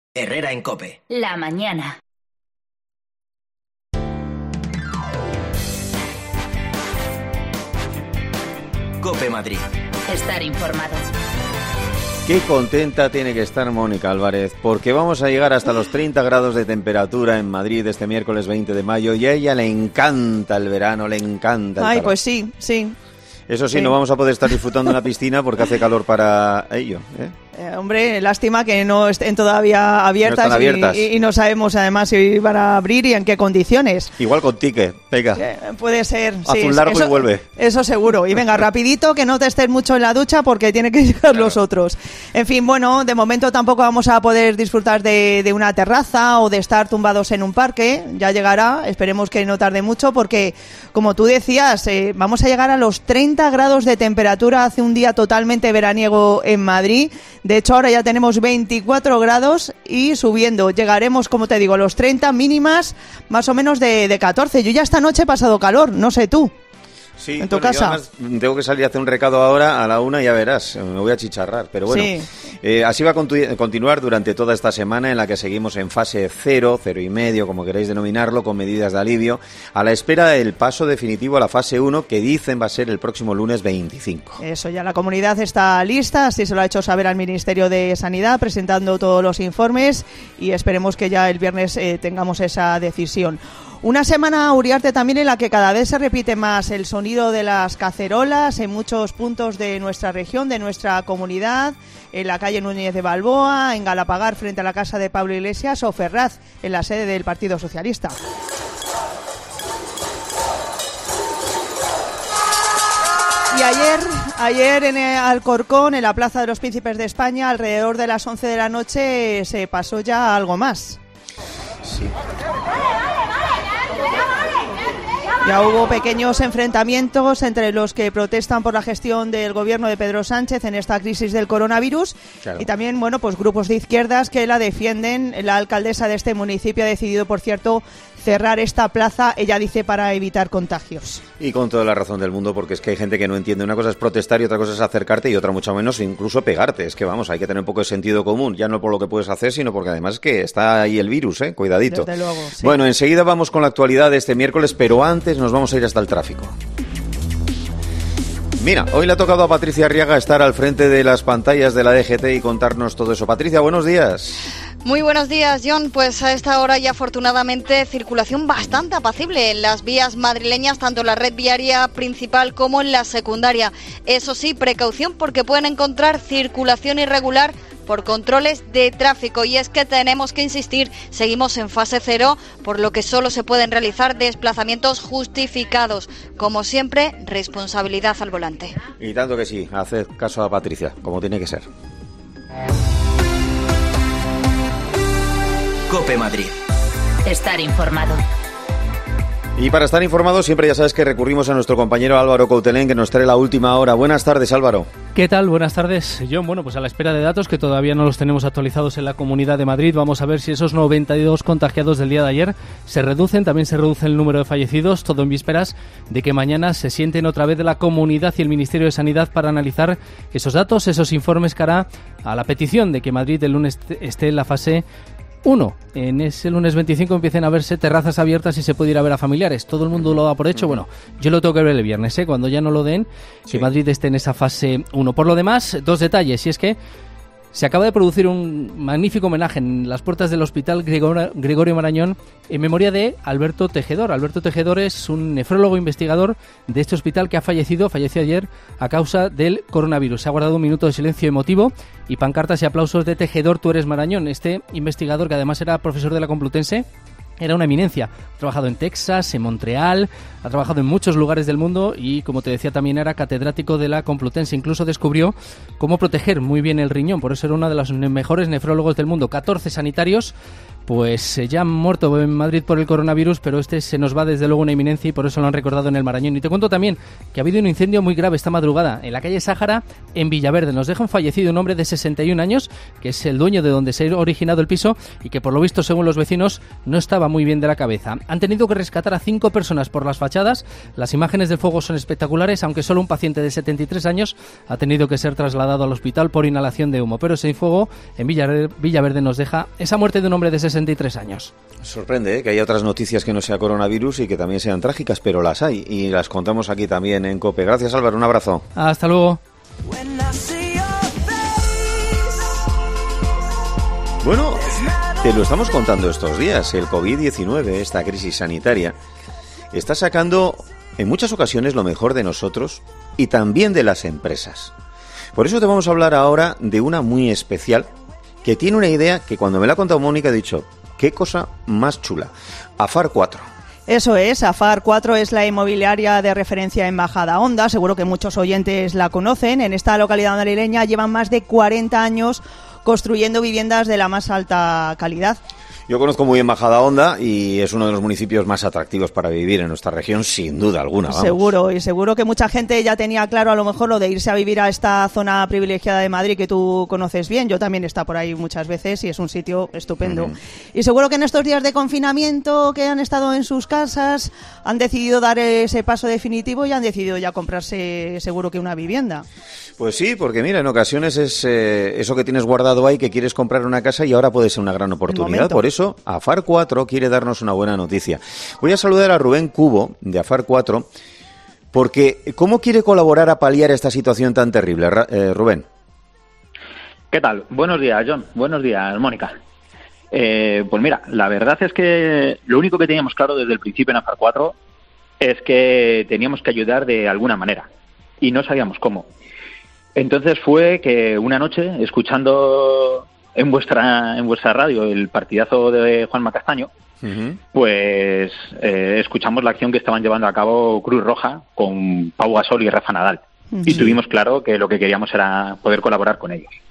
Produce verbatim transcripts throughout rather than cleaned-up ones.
Herrera en COPE. La mañana. COPE Madrid. Estar informado. Qué contenta tiene que estar Mónica Álvarez, porque vamos a llegar hasta los treinta grados de temperatura en Madrid este miércoles veinte de mayo y a ella le encanta el verano, le encanta el Ay, calor. pues sí, sí. Eso sí, sí, no vamos a poder estar disfrutando de una piscina porque hace calor para ello, ¿eh? Eh, hombre, lástima que no estén todavía abiertas, no están abiertas. Y, y no sabemos además si van a abrir y en qué condiciones. Igual con ticket, venga. Eh, puede ser, Haz sí. un largo eso, y vuelve. Eso seguro. Y venga, rapidito, que no te estés mucho en la ducha porque tienen que llegar claro. los otros. En fin, bueno, de momento tampoco vamos a poder disfrutar de, de una terraza o de estar tumbados en un parque. Ya llegará, esperemos que no tarde mucho porque, como tú decías, eh, vamos a llegar a los treinta grados de temperatura. Hace un día totalmente veraniego en Madrid. De hecho, ahora ya tenemos veinticuatro grados y subiendo. Llegaremos, como te digo, a los treinta, mínimas más o menos de, de catorce. Yo ya esta noche he pasado calor, no sé tú. Sí, en tu bueno, casa. Además, tengo que salir a hacer un recado ahora a la una, ya verás, me voy a chicharrar. Pero bueno, sí. eh, así va a continu- continuar durante toda esta semana en la que seguimos en fase cero, cero y medio, como queréis denominarlo, con medidas de alivio, a la espera del paso definitivo a la fase uno, que dicen va a ser el próximo lunes veinticinco. Eso, ya la comunidad está lista, así se lo ha hecho saber al Ministerio de Sanidad, presentando todos los informes y esperemos que ya el viernes eh, tengamos esa decisión. Una semana, Uriarte, también en la que cada vez se repite más el sonido de las cacerolas en muchos puntos de nuestra región, de nuestra comunidad, en la calle Núñez de Balboa, en Galapagar frente a la casa de Pablo Iglesias o Ferraz en la sede del Partido Socialista. Y ayer, ayer en el Alcorcón, en la Plaza de los Príncipes de España, alrededor de las once de la noche, se pasó ya algo más. Sí. Ya hubo pequeños enfrentamientos entre los que protestan por la gestión del gobierno de Pedro Sánchez en esta crisis del coronavirus, claro. Y también, bueno, pues grupos de izquierdas que la defienden. La alcaldesa de este municipio ha decidido, por cierto, cerrar esta plaza, ella dice, para evitar contagios. Y con toda la razón del mundo, porque es que hay gente que no entiende. Una cosa es protestar y otra cosa es acercarte y otra mucho menos incluso pegarte. Es que vamos, hay que tener un poco de sentido común, ya no por lo que puedes hacer, sino porque además es que está ahí el virus, ¿eh? Cuidadito. Desde luego, sí. Bueno, enseguida vamos con la actualidad de este miércoles, pero antes nos vamos a ir hasta el tráfico. Mira, hoy le ha tocado a Patricia Arriaga estar al frente de las pantallas de la D G T y contarnos todo eso. Patricia, buenos días. Muy buenos días, John. Pues a esta hora ya afortunadamente circulación bastante apacible en las vías madrileñas, tanto en la red viaria principal como en la secundaria. Eso sí, precaución porque pueden encontrar circulación irregular por controles de tráfico, y es que tenemos que insistir, seguimos en fase cero, por lo que solo se pueden realizar desplazamientos justificados. Como siempre, responsabilidad al volante. Y tanto que sí, haced caso a Patricia, como tiene que ser. COPE Madrid. Estar informado. Y para estar informados siempre ya sabes que recurrimos a nuestro compañero Álvaro Coutelén, que nos trae la última hora. Buenas tardes, Álvaro. ¿Qué tal? Buenas tardes, John. Bueno, pues a la espera de datos que todavía no los tenemos actualizados en la Comunidad de Madrid, vamos a ver si esos noventa y dos contagiados del día de ayer se reducen, también se reduce el número de fallecidos, todo en vísperas de que mañana se sienten otra vez de la Comunidad y el Ministerio de Sanidad para analizar esos datos, esos informes que hará a la petición de que Madrid el lunes esté en la fase uno. En ese lunes veinticinco empiecen a verse terrazas abiertas y se puede ir a ver a familiares. Todo el mundo lo da por hecho. Bueno, yo lo tengo que ver el viernes, ¿eh? Cuando ya no lo den, sí. Que Madrid esté en esa fase uno. Por lo demás, dos detalles. Y es que se acaba de producir un magnífico homenaje en las puertas del Hospital Gregor- Gregorio Marañón en memoria de Alberto Tejedor. Alberto Tejedor es un nefrólogo investigador de este hospital que ha fallecido, falleció ayer a causa del coronavirus. Se ha guardado un minuto de silencio emotivo y pancartas y aplausos de Tejedor, tú eres Marañón. Este investigador, que además era profesor de la Complutense, era una eminencia. Ha trabajado en Texas, en Montreal, ha trabajado en muchos lugares del mundo y, como te decía, también era catedrático de la Complutense. Incluso descubrió cómo proteger muy bien el riñón. Por eso era uno de los mejores nefrólogos del mundo. catorce sanitarios pues eh, ya han muerto en Madrid por el coronavirus, pero este se nos va desde luego una inminencia y por eso lo han recordado en el Marañón. Y te cuento también que ha habido un incendio muy grave esta madrugada en la calle Sáhara, en Villaverde. Nos deja un fallecido, un hombre de sesenta y un años, que es el dueño de donde se ha originado el piso y que por lo visto, según los vecinos, no estaba muy bien de la cabeza. Han tenido que rescatar a cinco personas por las fachadas. Las imágenes del fuego son espectaculares, aunque solo un paciente de setenta y tres años ha tenido que ser trasladado al hospital por inhalación de humo. Pero ese fuego en Villaverde, Villaverde nos deja esa muerte de un hombre de sesenta y tres años. Sorprende, ¿eh?, que haya otras noticias que no sea coronavirus y que también sean trágicas, pero las hay y las contamos aquí también en COPE. Gracias, Álvaro, un abrazo. Hasta luego. Bueno, te lo estamos contando estos días. El covid diecinueve, esta crisis sanitaria, está sacando en muchas ocasiones lo mejor de nosotros y también de las empresas. Por eso te vamos a hablar ahora de una muy especial que tiene una idea que cuando me la ha contado Mónica he dicho, qué cosa más chula. Afar cuatro. Eso es, Afar cuatro es la inmobiliaria de referencia en Majadahonda, seguro que muchos oyentes la conocen. En esta localidad madrileña llevan más de cuarenta años construyendo viviendas de la más alta calidad. Yo conozco muy bien Majadahonda y es uno de los municipios más atractivos para vivir en nuestra región, sin duda alguna. Vamos. Seguro, y seguro que mucha gente ya tenía claro a lo mejor lo de irse a vivir a esta zona privilegiada de Madrid que tú conoces bien. Yo también he estado por ahí muchas veces y es un sitio estupendo. Uh-huh. Y seguro que en estos días de confinamiento que han estado en sus casas han decidido dar ese paso definitivo y han decidido ya comprarse seguro que una vivienda. Pues sí, porque mira, en ocasiones es eh, eso que tienes guardado ahí, que quieres comprar una casa y ahora puede ser una gran oportunidad. Por eso Afar cuatro quiere darnos una buena noticia. Voy a saludar a Rubén Cubo, de Afar cuatro, porque ¿cómo quiere colaborar a paliar esta situación tan terrible? Eh, Rubén. ¿Qué tal? Buenos días, John. Buenos días, Mónica. Eh, pues mira, la verdad es que lo único que teníamos claro desde el principio en Afar cuatro es que teníamos que ayudar de alguna manera y no sabíamos cómo. Entonces fue que una noche, escuchando en vuestra en vuestra radio el partidazo de Juanma Castaño, uh-huh. pues eh, escuchamos la acción que estaban llevando a cabo Cruz Roja con Pau Gasol y Rafa Nadal. Uh-huh. Y tuvimos claro que lo que queríamos era poder colaborar con ellos.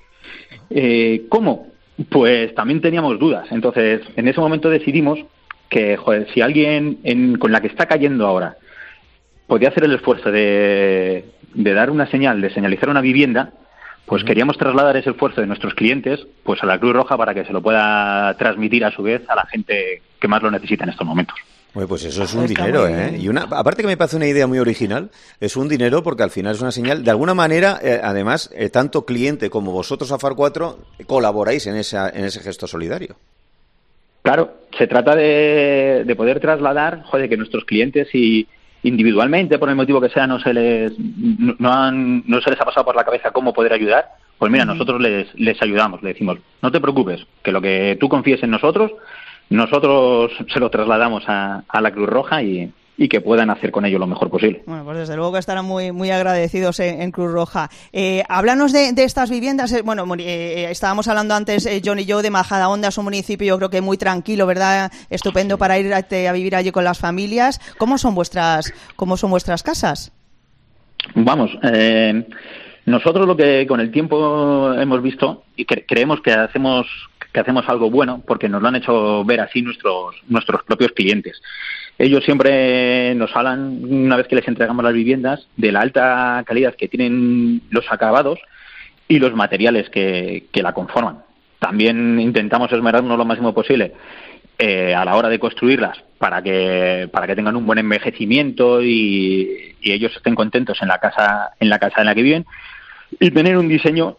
Eh, ¿Cómo? Pues también teníamos dudas. Entonces, en ese momento decidimos que, joder, si alguien en, con la que está cayendo ahora podía hacer el esfuerzo de, de dar una señal, de señalizar una vivienda, pues uh-huh. queríamos trasladar ese esfuerzo de nuestros clientes pues a la Cruz Roja para que se lo pueda transmitir a su vez a la gente que más lo necesita en estos momentos. Bueno, pues eso es un Está dinero, ¿eh? Y una, aparte que me parece una idea muy original, es un dinero porque al final es una señal. De alguna manera, eh, además, eh, tanto cliente como vosotros, Afar cuatro, colaboráis en, esa, en ese gesto solidario. Claro, se trata de, de poder trasladar, joder, que nuestros clientes y individualmente, por el motivo que sea, no se les no, han, no se les ha pasado por la cabeza cómo poder ayudar, pues mira, uh-huh. nosotros les, les ayudamos, le decimos, no te preocupes, que lo que tú confíes en nosotros, nosotros se lo trasladamos a, a la Cruz Roja y, y que puedan hacer con ello lo mejor posible. Bueno, pues desde luego que estarán muy muy agradecidos en, en Cruz Roja. Eh, háblanos de, de estas viviendas. Eh, bueno, eh, estábamos hablando antes, eh, John y yo, de Majadahonda, es un municipio yo creo que muy tranquilo, ¿verdad? Estupendo para ir a, a vivir allí con las familias. ¿Cómo son vuestras, cómo son vuestras casas? Vamos, eh, nosotros lo que con el tiempo hemos visto y cre- creemos que hacemos que hacemos algo bueno porque nos lo han hecho ver así nuestros nuestros propios clientes. Ellos siempre nos hablan, una vez que les entregamos las viviendas, de la alta calidad que tienen los acabados y los materiales que, que la conforman. También intentamos esmerarnos lo máximo posible eh, a la hora de construirlas para que para que tengan un buen envejecimiento y, y ellos estén contentos en la casa en la casa en la que viven y tener un diseño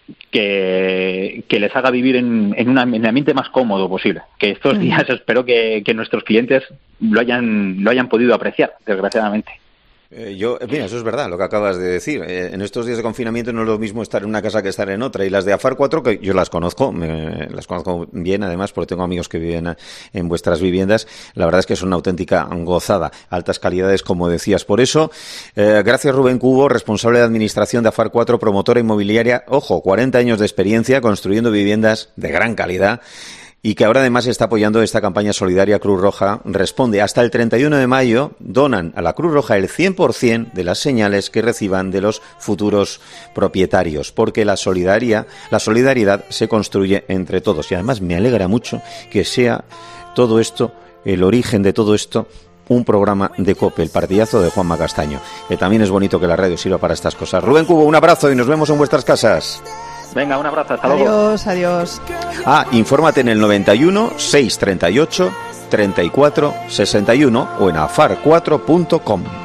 que, que les haga vivir en, en, una, en el ambiente más cómodo posible. Que estos días espero que, que nuestros clientes lo hayan, lo hayan podido apreciar, desgraciadamente. Eh, yo, mira, eso es verdad lo que acabas de decir. Eh, en estos días de confinamiento no es lo mismo estar en una casa que estar en otra. Y las de Afar cuatro, que yo las conozco, me, las conozco bien además porque tengo amigos que viven a, en vuestras viviendas, la verdad es que son una auténtica gozada. Altas calidades, como decías. Por eso, eh, gracias Rubén Cubo, responsable de administración de Afar cuatro, promotora inmobiliaria, ojo, cuarenta años de experiencia construyendo viviendas de gran calidad. y que ahora además está apoyando esta campaña solidaria Cruz Roja Responde. Hasta el treinta y uno de mayo donan a la Cruz Roja el cien por ciento de las señales que reciban de los futuros propietarios, porque la solidaria, la solidaridad se construye entre todos. Y además me alegra mucho que sea todo esto, el origen de todo esto, un programa de COPE, el partidazo de Juanma Castaño, que también es bonito que la radio sirva para estas cosas. Rubén Cubo, un abrazo y nos vemos en vuestras casas. Venga, un abrazo, hasta luego. Adiós, adiós. Ah, infórmate en el noventa y uno, seiscientos treinta y ocho, treinta y cuatro, sesenta y uno o en afar cuatro punto com.